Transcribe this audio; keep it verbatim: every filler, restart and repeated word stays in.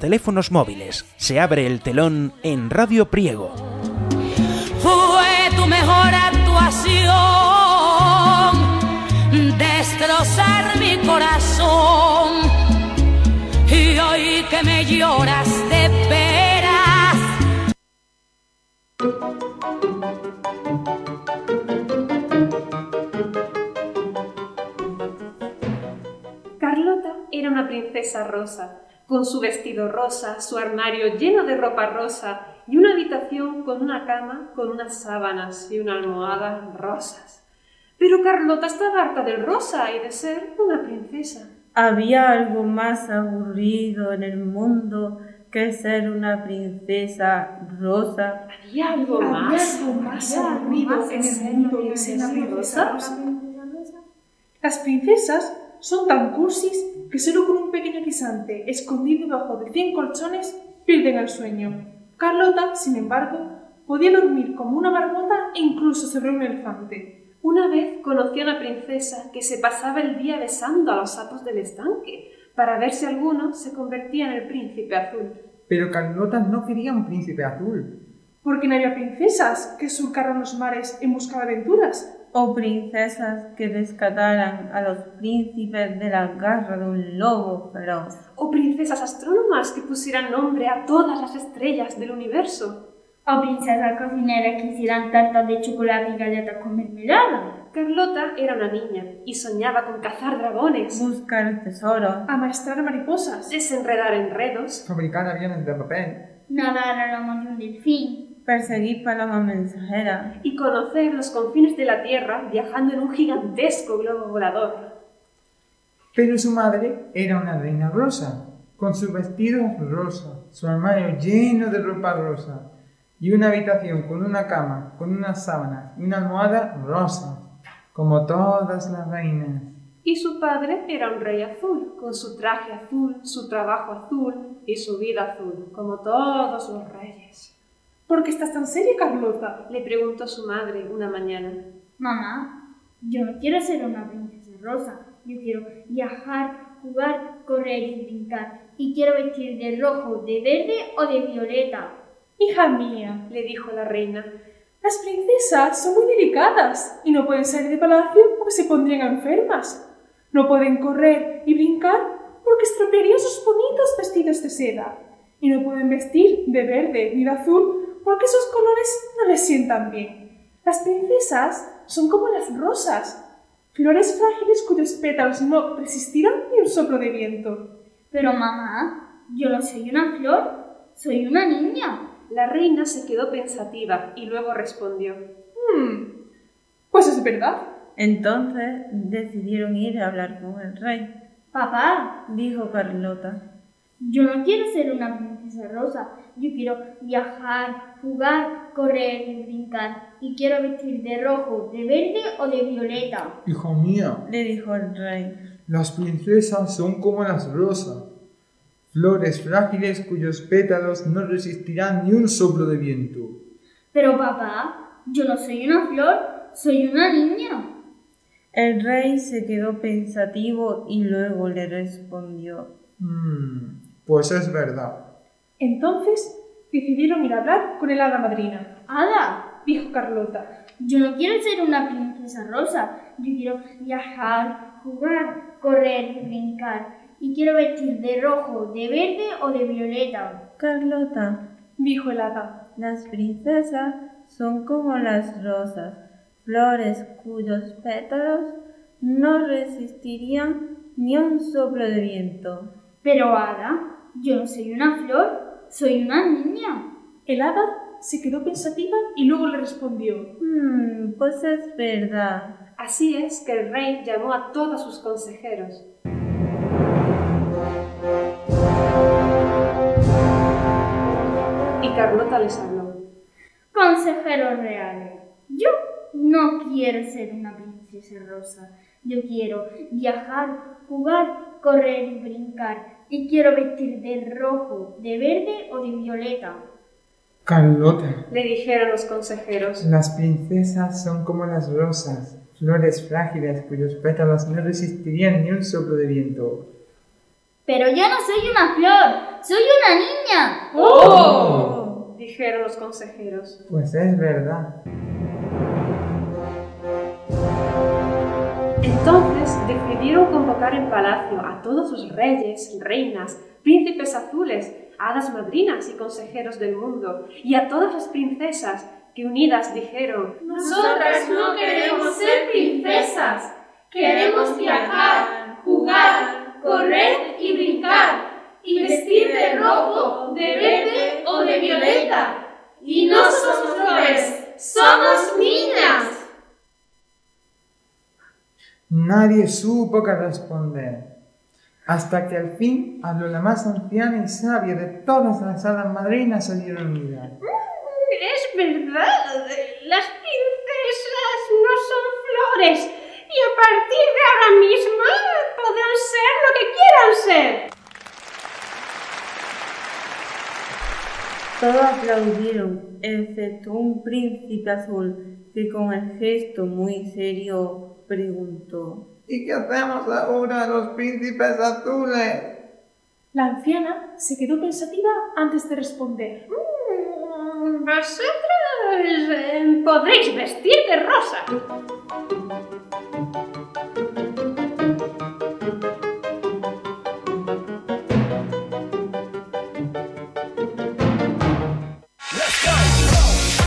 teléfonos móviles. Se abre el telón en Radio Priego. Fue tu mejor actuación, destrozar mi corazón, y hoy que me lloras de veras. Carlota era una princesa rosa, con su vestido rosa, su armario lleno de ropa rosa y una habitación con una cama, con unas sábanas y una almohada rosas. Pero Carlota estaba harta del rosa y de ser una princesa. ¿Había algo más aburrido en el mundo que ser una princesa rosa? ¿Había algo más? ¿Había algo más aburrido en el mundo que ser una princesa rosa? Las princesas son tan cursis que solo con un pequeño guisante escondido debajo de cien colchones pierden el sueño. Carlota, sin embargo, podía dormir como una marmota e incluso sobre un elefante. Una vez conoció a una princesa que se pasaba el día besando a los sapos del estanque para ver si alguno se convertía en el príncipe azul. Pero Carlota no quería un príncipe azul. Porque no había princesas que surcaran los mares en busca de aventuras. O princesas que rescataran a los príncipes de la garra de un lobo feroz. O princesas astrónomas que pusieran nombre a todas las estrellas del universo. O princesas cocineras que hicieran tartas de chocolate y galletas con mermelada. Carlota era una niña y soñaba con cazar dragones, buscar tesoros, amaestrar mariposas, desenredar enredos, fabricar aviones de papel, nadar al lomo de un delfín, perseguir palomas mensajeras y conocer los confines de la tierra viajando en un gigantesco globo volador. Pero su madre era una reina rosa, con su vestido rosa, su armario lleno de ropa rosa y una habitación con una cama, con unas sábanas y una almohada rosa, como todas las reinas. Y su padre era un rey azul, con su traje azul, su trabajo azul y su vida azul, como todos los reyes. ¿Por qué estás tan seria, Carlota?, le preguntó su madre una mañana. Mamá, yo no quiero ser una princesa rosa. Yo quiero viajar, jugar, correr y brincar. Y quiero vestir de rojo, de verde o de violeta. Hija mía, le dijo la reina, las princesas son muy delicadas y no pueden salir de palacio porque se pondrían enfermas. No pueden correr y brincar porque estropearían sus bonitos vestidos de seda. Y no pueden vestir de verde ni de azul porque esos colores no les sientan bien. Las princesas son como las rosas, flores frágiles cuyos pétalos no resistirán ni un soplo de viento. Pero mamá, yo no soy una flor, soy una niña. La reina se quedó pensativa y luego respondió, Hmm, pues es verdad. Entonces decidieron ir a hablar con el rey. Papá, dijo Carlota, yo no quiero ser una princesa rosa. Yo quiero viajar, jugar, correr y brincar. Y quiero vestir de rojo, de verde o de violeta. Hija mía, le dijo el rey, las princesas son como las rosas, flores frágiles cuyos pétalos no resistirán ni un soplo de viento. Pero papá, yo no soy una flor, soy una niña. El rey se quedó pensativo y luego le respondió, Hmm, pues es verdad. Entonces decidieron ir a hablar con el hada madrina. ¡Hada!, dijo Carlota, yo no quiero ser una princesa rosa. Yo quiero viajar, jugar, correr y brincar. Y quiero vestir de rojo, de verde o de violeta. Carlota, dijo el hada, las princesas son como las rosas, flores cuyos pétalos no resistirían ni un soplo de viento. Pero hada, yo no soy una flor, soy una niña. El hada se quedó pensativa y luego le respondió, Hmm, pues es verdad. Así es que el rey llamó a todos sus consejeros. Y Carlota les habló. Consejeros reales, yo no quiero ser una princesa rosa. Yo quiero viajar, jugar, correr y brincar. Y quiero vestir de rojo, de verde o de violeta. Carlota, le dijeron los consejeros, las princesas son como las rosas, flores frágiles cuyos pétalos no resistirían ni un soplo de viento. Pero yo no soy una flor, soy una niña. ¡Oh! Dijeron los consejeros. Pues es verdad. Entonces decidieron convocar en palacio a todos los reyes, reinas, príncipes azules, hadas madrinas y consejeros del mundo, y a todas las princesas, que unidas dijeron: Nosotras no queremos ser princesas, queremos viajar, jugar, correr y brincar, y vestir de rojo, de verde o de violeta. Y no somos flores, somos niñas. Nadie supo qué responder, hasta que al fin habló la más anciana y sabia de todas las hadas madrinas salieron unidas. Es verdad, las princesas no son flores, y a partir de ahora mismo podrán ser lo que quieran ser. Todos aplaudieron, excepto un príncipe azul que con el gesto muy serio preguntó: ¿Y qué hacemos ahora los príncipes azules? La anciana se quedó pensativa antes de responder. Vosotros eh, podréis vestir de rosa.